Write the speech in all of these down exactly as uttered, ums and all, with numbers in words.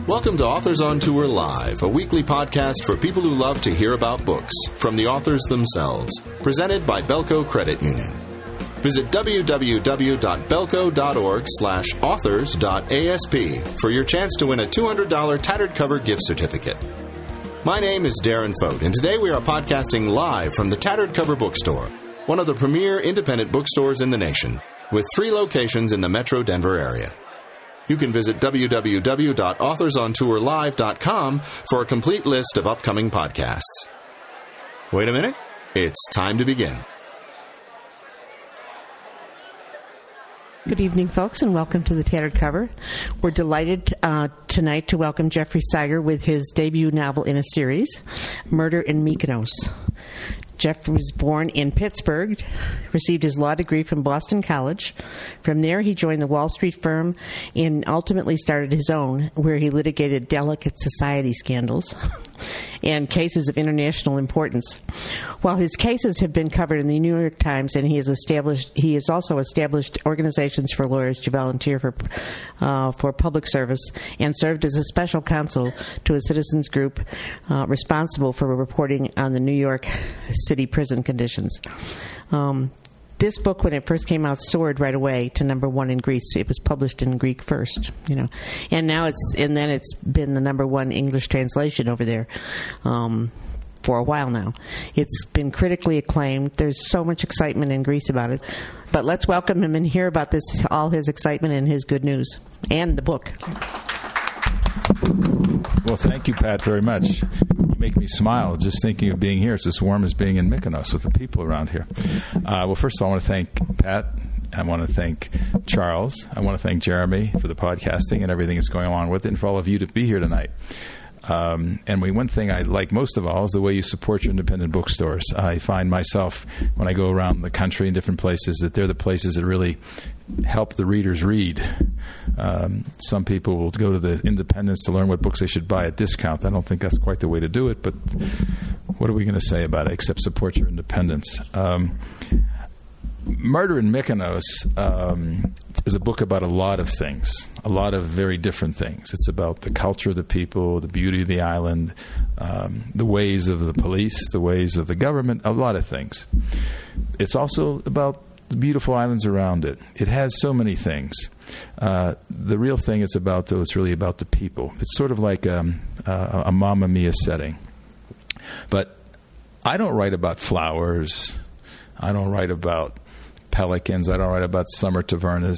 Welcome to Authors on Tour Live, a weekly podcast for people who love to hear about books from the authors themselves, presented by Belco Credit Union. Visit w w w dot belco dot org slash authors dot a s p for your chance to win a two hundred dollars Tattered Cover gift certificate. My name is Darren Fote, and today we are podcasting live from the Tattered Cover Bookstore, one of the premier independent bookstores in the nation, with three locations in the Metro Denver area. You can visit w w w dot authors on tour live dot com for a complete list of upcoming podcasts. Wait a minute. It's time to begin. Good evening, folks, and welcome to the Tattered Cover. We're delighted uh, tonight to welcome Jeffrey Siger with his debut novel in a series, Murder in Mykonos. Jeff was born in Pittsburgh, received his law degree from Boston College. From there, he joined the Wall Street firm and ultimately started his own, where he litigated delicate society scandals and cases of international importance. While his cases have been covered in the New York Times, and he has established, he has also established organizations for lawyers to volunteer for uh, for public service, and served as a special counsel to a citizens group uh, responsible for reporting on the New York City prison conditions. Um, This book, when it first came out, soared right away to number one in Greece. It was published in Greek first, you know, and now it's and then it's been the number one English translation over there um, for a while now. It's been critically acclaimed. There's so much excitement in Greece about it. But let's welcome him and hear about this, all his excitement and his good news, and the book. Well, thank you, Pat, very much. You make me smile just thinking of being here. It's as warm as being in Mykonos with the people around here. Uh, well, first of all, I want to thank Pat. I want to thank Charles. I want to thank Jeremy for the podcasting and everything that's going along with it, and for all of you to be here tonight. Um, and we, one thing I like most of all is the way you support your independent bookstores. I find myself, when I go around the country in different places, that they're the places that really help the readers read. Um, some people will go to the independents to learn what books they should buy at discount. I don't think that's quite the way to do it, but what are we going to say about it except support your independence? Um, Murder in Mykonos um, is a book about a lot of things, a lot of very different things. It's about the culture of the people, the beauty of the island, um, the ways of the police, the ways of the government, a lot of things. It's also about the beautiful islands around it. It has so many things. Uh, the real thing it's about, though, is really about the people. It's sort of like um, a, a Mamma Mia setting. But I don't write about flowers. I don't write about pelicans. I don't write about summer tavernas.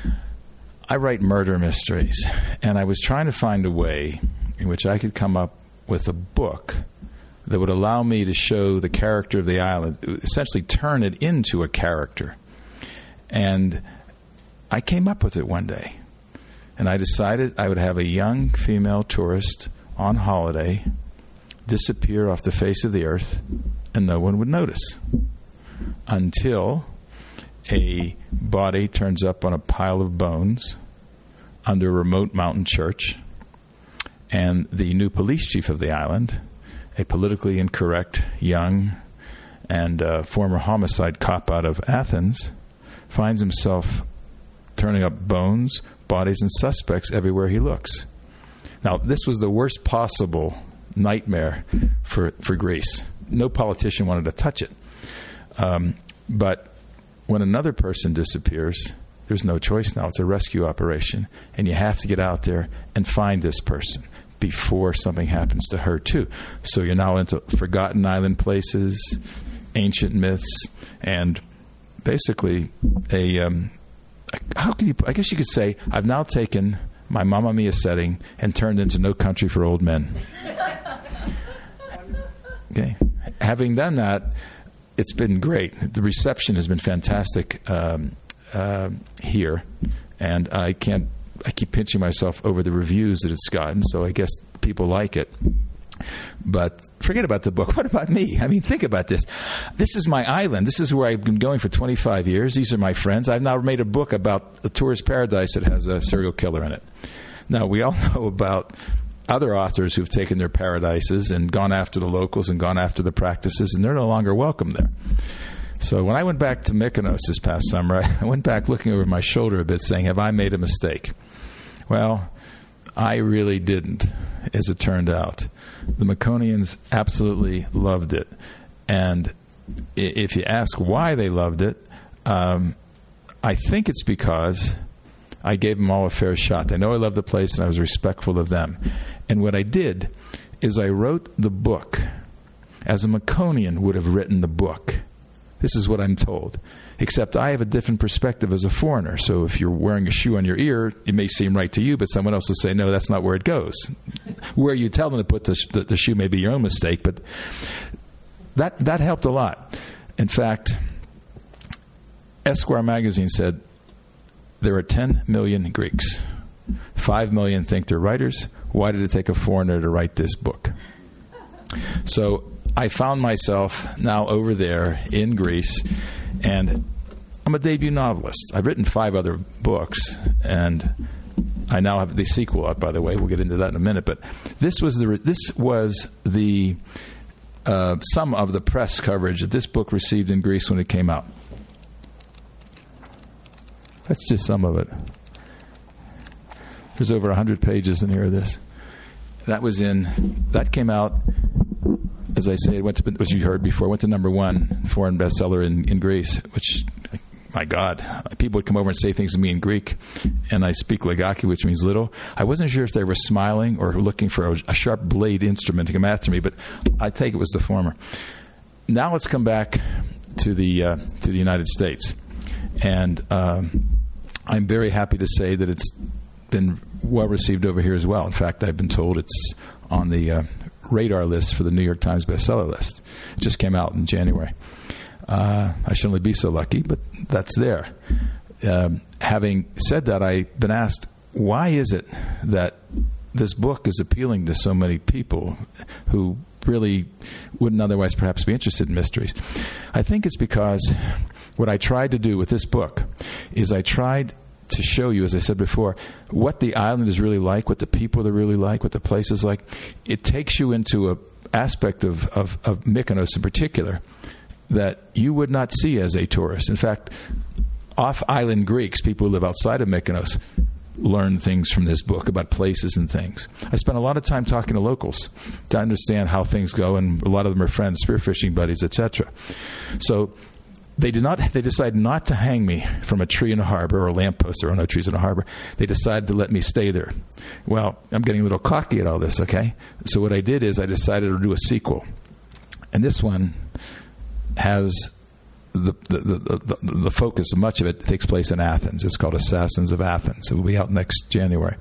I write murder mysteries. And I was trying to find a way in which I could come up with a book that would allow me to show the character of the island, essentially turn it into a character. And I came up with it one day. And I decided I would have a young female tourist on holiday disappear off the face of the earth, and no one would notice. Until a body turns up on a pile of bones under a remote mountain church, and the new police chief of the island, a politically incorrect young and uh, former homicide cop out of Athens, finds himself turning up bones, bodies, and suspects everywhere he looks. Now, this was the worst possible nightmare for, for Greece. No politician wanted to touch it. Um, but when another person disappears, there's no choice now. It's a rescue operation, and you have to get out there and find this person before something happens to her, too. So you're now into forgotten island places, ancient myths, and basically a, um, how can you, I guess you could say, I've now taken my Mamma Mia setting and turned into No Country for Old Men. Okay. Having done that, it's been great. The reception has been fantastic um, uh, here, and I can't. I keep pinching myself over the reviews that it's gotten, so I guess people like it. But forget about the book. What about me? I mean, think about this. This is my island. This is where I've been going for twenty-five years. These are my friends. I've now made a book about a tourist paradise that has a serial killer in it. Now, we all know about other authors who've taken their paradises and gone after the locals and gone after the practices, and they're no longer welcome there. So when I went back to Mykonos this past summer, I went back looking over my shoulder a bit saying, have I made a mistake? Well, I really didn't, as it turned out. The Maconians absolutely loved it. And if you ask why they loved it, um, I think it's because I gave them all a fair shot. They know I loved the place and I was respectful of them. And what I did is I wrote the book as a Maconian would have written the book. This is what I'm told. Except I have a different perspective as a foreigner. So if you're wearing a shoe on your ear, it may seem right to you, but someone else will say, no, that's not where it goes. Where you tell them to put the, the, the shoe may be your own mistake, but that, that helped a lot. In fact, Esquire magazine said there are ten million Greeks. Five million think they're writers. Why did it take a foreigner to write this book? So I found myself now over there in Greece, and I'm a debut novelist. I've written five other books, and I now have the sequel out, by the way. We'll get into that in a minute. But this was the this was the uh, some of the press coverage that this book received in Greece when it came out. That's just some of it. There's over one hundred pages in here of this. That was in, that came out, as I say, it went to, as you heard before, went to number one foreign bestseller in, in Greece, which, my God, people would come over and say things to me in Greek, and I speak Ligaki, which means little. I wasn't sure if they were smiling or looking for a, a sharp blade instrument to come after me, but I take it was the former. Now let's come back to the uh, to the United States. And um, I'm very happy to say that it's been well received over here as well. In fact, I've been told it's on the uh, radar list for the New York Times bestseller list. It just came out in January. Uh, I shouldn't really be so lucky, but that's there. Um, having said that, I've been asked, why is it that this book is appealing to so many people who really wouldn't otherwise perhaps be interested in mysteries? I think it's because what I tried to do with this book is I tried to show you, as I said before, what the island is really like, what the people are really like, what the place is like. It takes you into an aspect of, of, of Mykonos in particular that you would not see as a tourist. In fact, off-island Greeks, people who live outside of Mykonos, learn things from this book about places and things. I spent a lot of time talking to locals to understand how things go, and a lot of them are friends, spearfishing buddies, et cetera. So they did not. They decided not to hang me from a tree in a harbor or a lamppost. There are no trees in a harbor. They decided to let me stay there. Well, I'm getting a little cocky at all this, okay? So what I did is I decided to do a sequel. And this one has the the, the, the, the focus, much of it takes place in Athens. It's called Assassins of Athens. It will be out next January.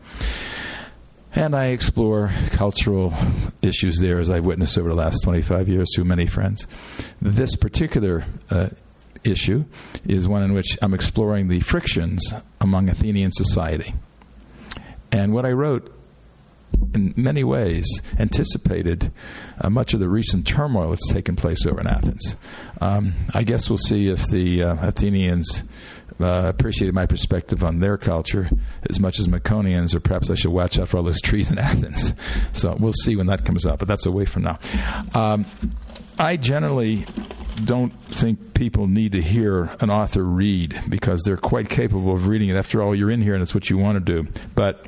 And I explore cultural issues there, as I've witnessed over the last twenty-five years through many friends. This particular uh, issue is one in which I'm exploring the frictions among Athenian society. And what I wrote, in many ways, anticipated uh, much of the recent turmoil that's taken place over in Athens. Um, I guess we'll see if the uh, Athenians uh, appreciated my perspective on their culture as much as Maconians, or perhaps I should watch out for all those trees in Athens. So we'll see when that comes out, but that's away from now. Um, I generally don't think people need to hear an author read, because they're quite capable of reading it. After all, you're in here and it's what you want to do. But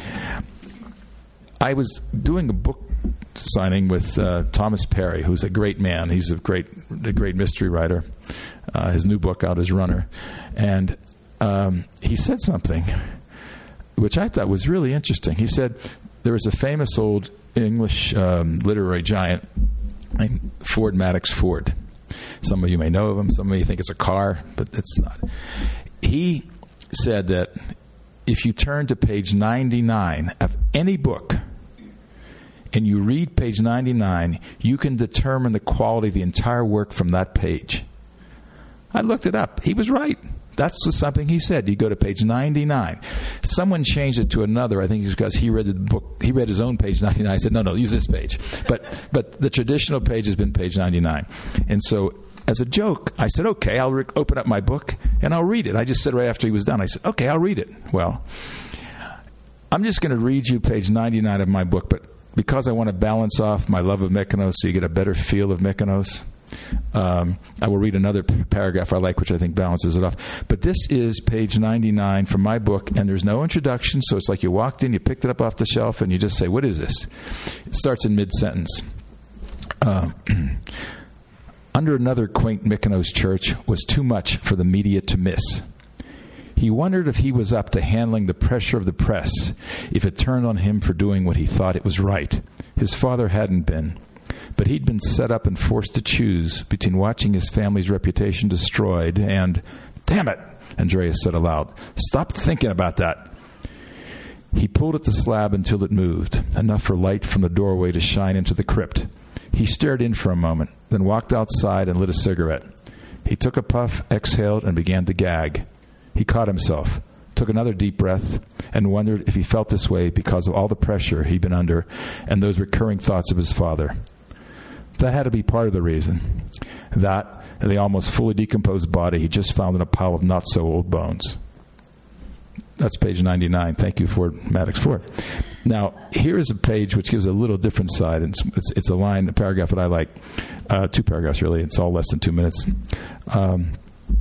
I was doing a book signing with uh, Thomas Perry, who's a great man. He's a great, a great mystery writer. Uh, his new book out is Runner, and um, he said something which I thought was really interesting. He said there was a famous old English um, literary giant named Ford Madox Ford. Some of you may know of him. Some of you think it's a car, but it's not. He said that if you turn to page ninety-nine of any book and you read page ninety-nine, you can determine the quality of the entire work from that page. I looked it up. He was right. That's something he said. You go to page ninety-nine. Someone changed it to another. I think it's because he read the book. He read his own page ninety-nine. I said, no, no, use this page. But but the traditional page has been page ninety-nine. And so as a joke, I said, okay, I'll re- open up my book and I'll read it. I just said right after he was done, I said, okay, I'll read it. Well, I'm just going to read you page ninety-nine of my book, but because I want to balance off my love of Mykonos so you get a better feel of Mykonos, Um, I will read another p- paragraph I like, which I think balances it off. But this is page ninety-nine from my book, and there's no introduction, so it's like you walked in, you picked it up off the shelf, and you just say, what is this? It starts in mid-sentence. Uh, Under another quaint Mykonos church was too much for the media to miss. He wondered if he was up to handling the pressure of the press, if it turned on him for doing what he thought it was right. His father hadn't been. But he'd been set up and forced to choose between watching his family's reputation destroyed and, damn it, Andreas said aloud, stop thinking about that. He pulled at the slab until it moved, enough for light from the doorway to shine into the crypt. He stared in for a moment, then walked outside and lit a cigarette. He took a puff, exhaled, and began to gag. He caught himself, took another deep breath, and wondered if he felt this way because of all the pressure he'd been under and those recurring thoughts of his father. That had to be part of the reason. That and the almost fully decomposed body he just found in a pile of not-so-old bones. That's page ninety-nine. Thank you, Ford Maddox Ford. Now, here is a page which gives a little different side. It's, it's, it's a line, a paragraph that I like. Uh, two paragraphs, really. It's all less than two minutes. Um,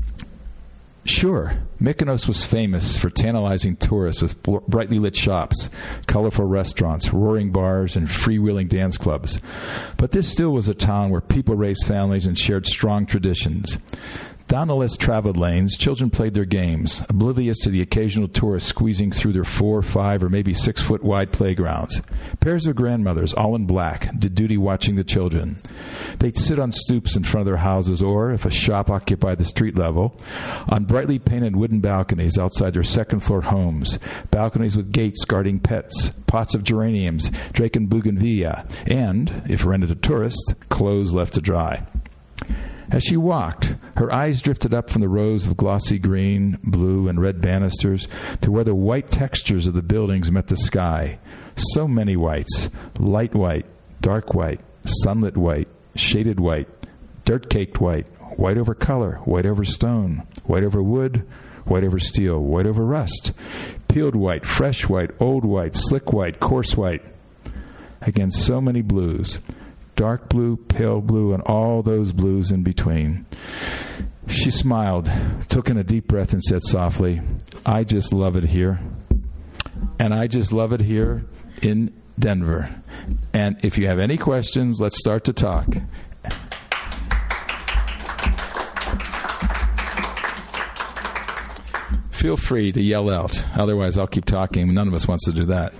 Sure, Mykonos was famous for tantalizing tourists with bl- brightly lit shops, colorful restaurants, roaring bars, and freewheeling dance clubs. But this still was a town where people raised families and shared strong traditions. Down the less traveled lanes, children played their games, oblivious to the occasional tourist squeezing through their four, five, or maybe six-foot wide playgrounds. Pairs of grandmothers, all in black, did duty watching the children. They'd sit on stoops in front of their houses or, if a shop occupied the street level, on brightly painted wooden balconies outside their second-floor homes, balconies with gates guarding pets, pots of geraniums, drake and bougainvillea, and, if rented to tourists, clothes left to dry. As she walked, her eyes drifted up from the rows of glossy green, blue, and red banisters to where the white textures of the buildings met the sky. So many whites: light white, dark white, sunlit white, shaded white, dirt-caked white, white over color, white over stone, white over wood, white over steel, white over rust, peeled white, fresh white, old white, slick white, coarse white. Again, so many blues. Dark blue, pale blue, and all those blues in between. She smiled, took in a deep breath, and said softly, I just love it here. And I just love it here in Denver. And if you have any questions, let's start to talk. Feel free to yell out. Otherwise, I'll keep talking. None of us wants to do that.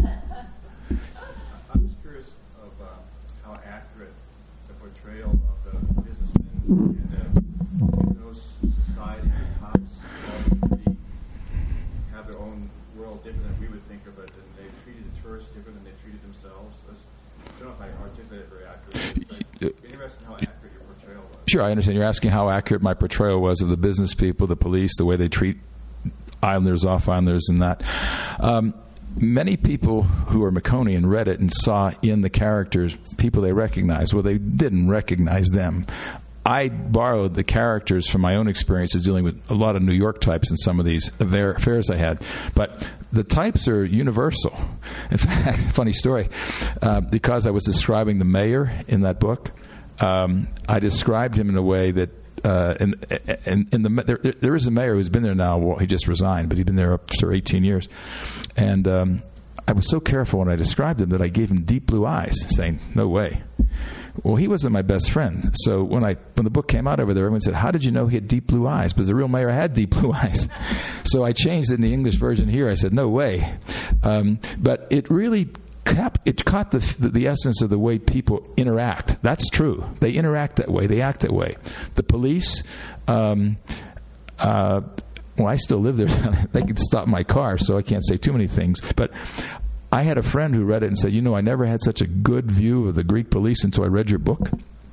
Sure, I understand. You're asking how accurate my portrayal was of the business people, the police, the way they treat islanders, off-islanders, and that. Um, many people who are Maconian read it and saw in the characters people they recognized. Well, they didn't recognize them. I borrowed the characters from my own experiences dealing with a lot of New York types in some of these affairs I had. But the types are universal. In fact, funny story, uh, because I was describing the mayor in that book, Um, I described him in a way that, uh, and, and, and the, there, there is a mayor who's been there now. Well, he just resigned, but he'd been there up to eighteen years. And um, I was so careful when I described him that I gave him deep blue eyes, saying, no way. Well, he wasn't my best friend. So when I when the book came out over there, everyone said, how did you know he had deep blue eyes? Because the real mayor had deep blue eyes. So I changed it in the English version here. I said, no way. Um, but it really It caught the, the the essence of the way people interact. That's true. They interact that way. They act that way. The police, um, uh, well, I still live there. They could stop my car, so I can't say too many things. But I had a friend who read it and said, you know, I never had such a good view of the Greek police until I read your book.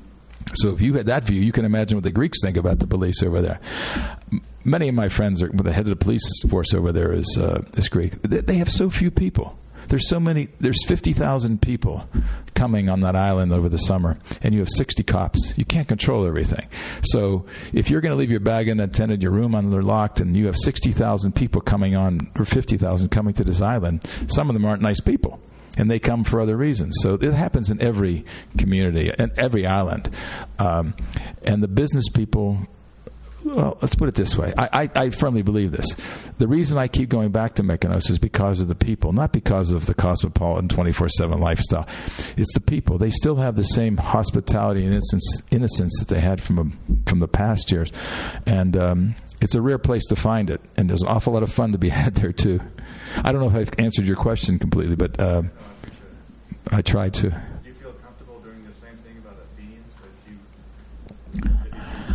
So if you had that view, you can imagine what the Greeks think about the police over there. Many of my friends are, the head of the police force over there is, uh, is Greek. They have so few people. There's so many, there's fifty thousand people coming on that island over the summer, and you have sixty cops. You can't control everything. So if you're going to leave your bag unattended, your room unlocked, and you have sixty thousand people coming on, or fifty thousand coming to this island, some of them aren't nice people. and they come for other reasons. So it happens in every community and every island. Um, and the business people, well, let's put it this way. I, I, I firmly believe this. The reason I keep going back to Mykonos is because of the people, not because of the cosmopolitan twenty-four seven lifestyle. It's the people. They still have the same hospitality and innocence, innocence that they had from a, from the past years. And um, it's a rare place to find it. And there's an awful lot of fun to be had there, too. I don't know if I've answered your question completely, but uh, I tried to. Do you feel comfortable doing the same thing about Athenians that you...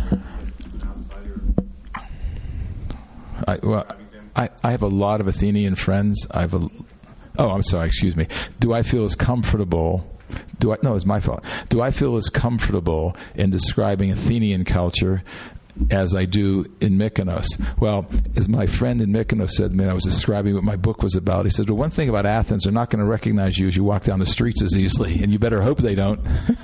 I, well, I, I have a lot of Athenian friends. I have a, oh, I'm sorry, excuse me. Do I feel as comfortable, do I, no, it's my fault. Do I feel as comfortable in describing Athenian culture as I do in Mykonos? Well, as my friend in Mykonos said to me, I was describing what my book was about. He said, well, one thing about Athens, they're not going to recognize you as you walk down the streets as easily, and you better hope they don't.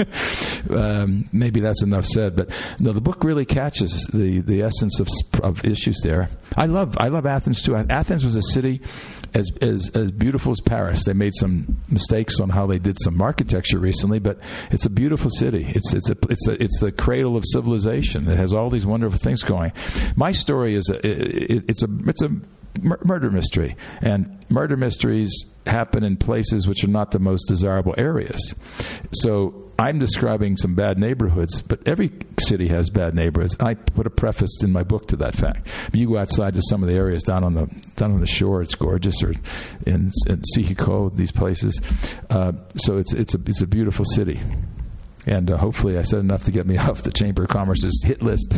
um, maybe that's enough said. But no, the book really catches the, the essence of, of issues there. I love I love Athens, too. Athens was a city as, as as beautiful as Paris. They made some mistakes on how they did some architecture recently, but it's a beautiful city. It's it's a it's a, it's the cradle of civilization. It has all these wonderful things going. My story is a, it, it's a it's a mur- murder mystery, and murder mysteries happen in places which are not the most desirable areas. So I'm describing some bad neighborhoods, but every city has bad neighborhoods. I put a preface in my book to that fact. You go outside to some of the areas down on the down on the shore; it's gorgeous, or in, in Sihiko, these places. Uh, so it's it's a it's a beautiful city, and uh, hopefully, I said enough to get me off the Chamber of Commerce's hit list.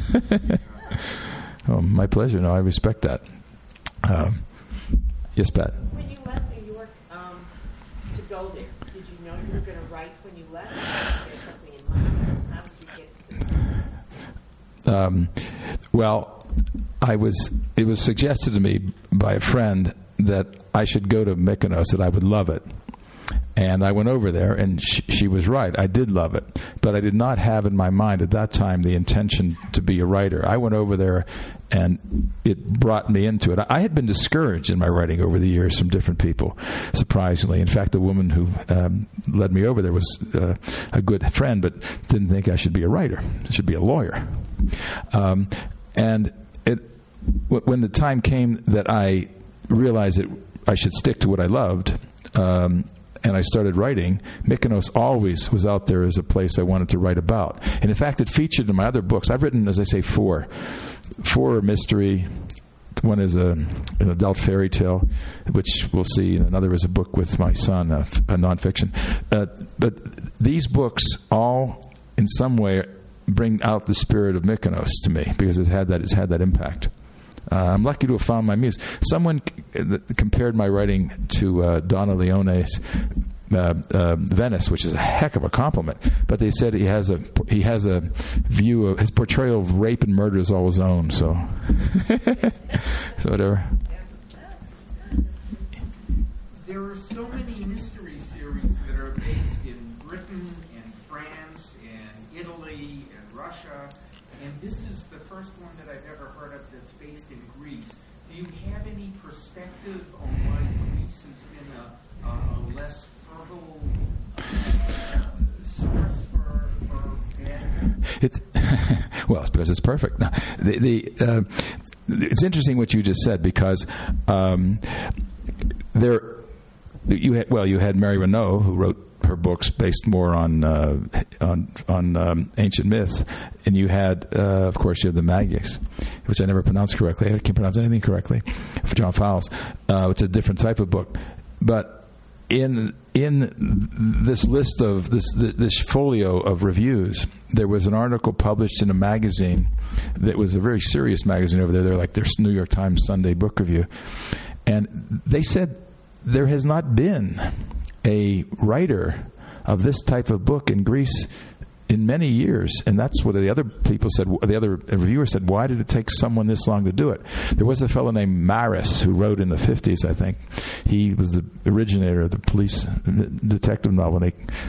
Oh, my pleasure. No, I respect that. Um, yes, Pat. When you left New York um, to go there, did you know you were going to write when you left? Something in mind? How did you get to this? Um, well, I was. It was suggested to me by a friend that I should go to Mykonos, that I would love it. And I went over there, and she, she was right. I did love it. But I did not have in my mind at that time the intention to be a writer. I went over there, and it brought me into it. I had been discouraged in my writing over the years from different people, surprisingly. In fact, the woman who um, led me over there was uh, a good friend, but didn't think I should be a writer. I should be a lawyer. Um, and it, when the time came that I realized that I should stick to what I loved, um, and I started writing, Mykonos always was out there as a place I wanted to write about. And in fact, it featured in my other books. I've written, as I say, four. Four are mystery. One is a, an adult fairy tale, which we'll see. And another is a book with my son, a, a nonfiction. Uh, but these books all, in some way, bring out the spirit of Mykonos to me, because it had that, it's had that impact. Uh, I'm lucky to have found my muse. Someone c- compared my writing to uh, Donna Leone's uh, uh, Venice, which is a heck of a compliment. But they said he has a he has a view of his portrayal of rape and murder is all his own. So, so whatever. There are so many mystery series that are based in Britain and France and Italy and Russia, and this is the first one that I've ever heard of that's based in Greece. Do you have any perspective on why Greece has been a, a, a less fertile uh, source for, for bad? It's well, it's because it's perfect. No, the, the uh, it's interesting what you just said, because um, there you had well you had Mary Renaud, who wrote her books based more on uh, on on um, ancient myth, and you had, uh, of course, you had the Magics, which I never pronounced correctly. I can't pronounce anything correctly. For John Fowles, uh, it's a different type of book, but in in this list of this this folio of reviews, there was an article published in a magazine that was a very serious magazine over there. They're like their New York Times Sunday Book Review, and they said there has not been a writer of this type of book in Greece in many years. And that's what the other people said. The other reviewer said, why did it take someone this long to do it? There was a fellow named Maris who wrote in the fifties, I think. He was the originator of the police detective novel. They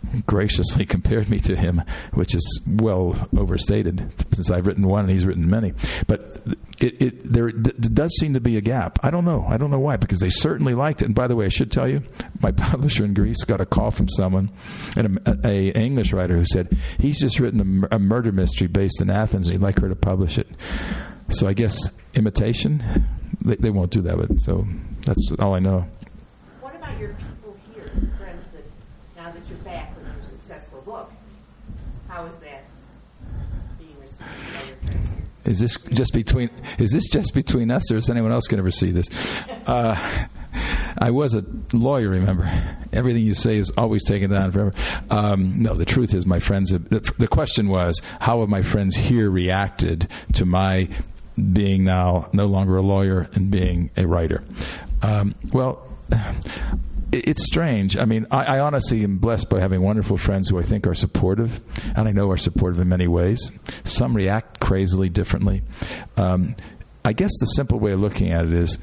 graciously compared me to him, which is well overstated since I've written one and he's written many. But it, it there, there does seem to be a gap. I don't know. I don't know why, because they certainly liked it. And by the way, I should tell you, my publisher in Greece got a call from someone, and a, a, a English writer who said he's just written a, a murder mystery based in Athens and he'd like her to publish it. So I guess imitation, they, they won't do that. But so that's all I know. What about your people here, friends that now that you're back with your successful book, how is that being received by your friends here? Is this just between? Is this just between us, or is anyone else going to ever see this? Uh, I was a lawyer, remember. Everything you say is always taken down forever. Um, no, the truth is, my friends. Have, the, the question was, how have my friends here reacted to my being now no longer a lawyer and being a writer? Um, well, it, it's strange. I mean, I, I honestly am blessed by having wonderful friends who I think are supportive, and I know are supportive in many ways. Some react crazily differently. Um, I guess the simple way of looking at it is,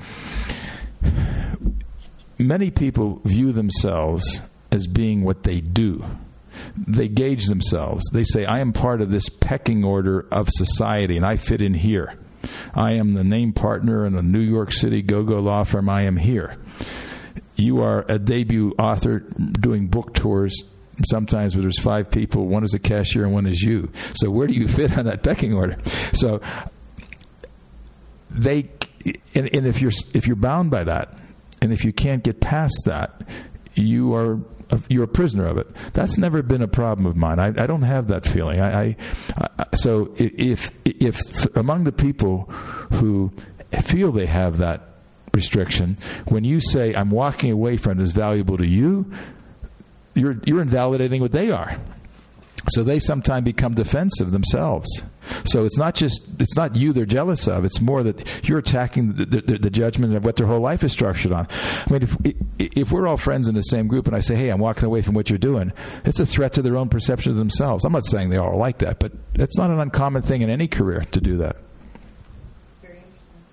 many people view themselves as being what they do. They gauge themselves. They say, I am part of this pecking order of society, and I fit in here. I am the named partner in a New York City go-go law firm. I am here. You are a debut author doing book tours, sometimes where there's five people. One is a cashier and one is you. So where do you fit on that pecking order? So they... And, and if you're if you're bound by that, and if you can't get past that, you are a, you're a prisoner of it. That's never been a problem of mine. I, I don't have that feeling. I, I, I so if if among the people who feel they have that restriction, when you say I'm walking away from it is valuable to you, you're you're invalidating what they are. So they sometimes become defensive themselves. So it's not just, it's not you they're jealous of. It's more that you're attacking the, the, the judgment of what their whole life is structured on. I mean, if, if we're all friends in the same group and I say, hey, I'm walking away from what you're doing, it's a threat to their own perception of themselves. I'm not saying they all like that, but it's not an uncommon thing in any career to do that. Very interesting.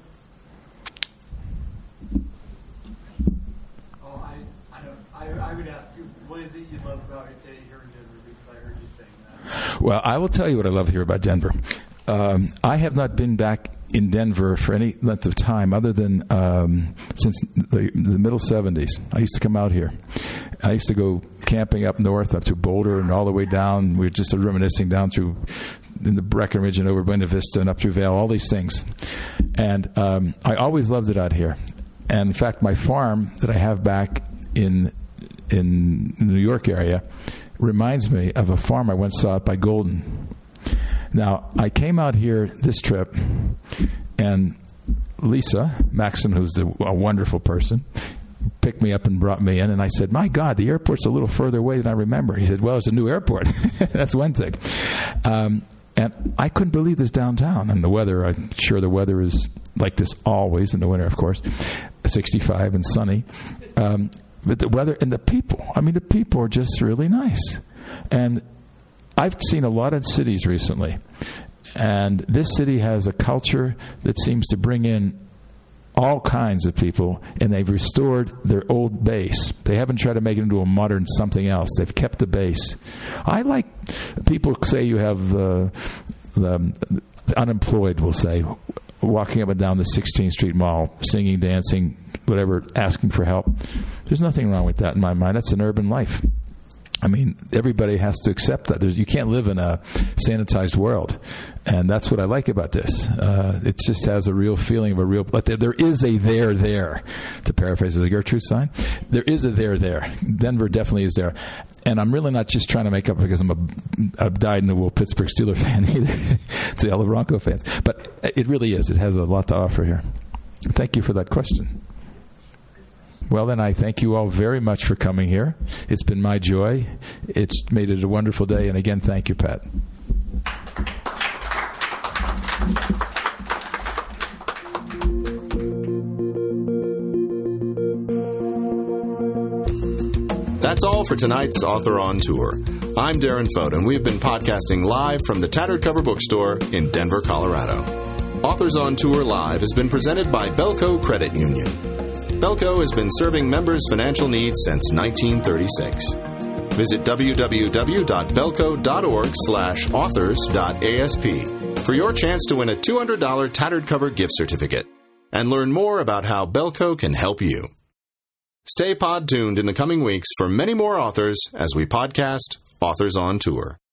Oh, I, I don't, I, I would ask you, what is it you love about it here in Denver? Because I heard you saying that. Well, I will tell you what I love here about Denver. Um, I have not been back in Denver for any length of time other than um, since the, the middle seventies. I used to come out here. I used to go camping up north, up to Boulder and all the way down. We were just reminiscing down through in the Breckenridge and over Buena Vista and up through Vail, all these things. And um, I always loved it out here. And in fact, my farm that I have back in in the New York area reminds me of a farm I once saw up by Golden. Now, I came out here this trip, and Lisa Maxim, who's the, a wonderful person, picked me up and brought me in, and I said, my God, the airport's a little further away than I remember. He said, well, it's a new airport. That's one thing. Um, and I couldn't believe this downtown. And the weather, I'm sure the weather is like this always, in the winter, of course, sixty-five and sunny. Um, but the weather and the people, I mean, the people are just really nice. And I've seen a lot of cities recently, and this city has a culture that seems to bring in all kinds of people, and they've restored their old base. They haven't tried to make it into a modern something else. They've kept the base. I like, people say you have the, the, the unemployed, will say, walking up and down the sixteenth Street Mall, singing, dancing, whatever, asking for help. There's nothing wrong with that in my mind. That's an urban life. I mean, everybody has to accept that. There's, you can't live in a sanitized world. And that's what I like about this. Uh, it just has a real feeling of a real... But there, there is a there there, to paraphrase the Gertrude sign. There is a there there. Denver definitely is there. And I'm really not just trying to make up because I'm a, a dyed-in-the-wool Pittsburgh Steelers fan either, to the other Bronco fans. But it really is. It has a lot to offer here. Thank you for that question. Well, then, I thank you all very much for coming here. It's been my joy. It's made it a wonderful day. And again, thank you, Pat. That's all for tonight's Author on Tour. I'm Darren Fote, and we've been podcasting live from the Tattered Cover Bookstore in Denver, Colorado. Authors on Tour Live has been presented by Belco Credit Union. Belco has been serving members' financial needs since nineteen thirty-six. Visit w w w dot belco dot org slash authors dot a s p for your chance to win a two hundred dollars Tattered Cover gift certificate and learn more about how Belco can help you. Stay pod tuned in the coming weeks for many more authors as we podcast Authors on Tour.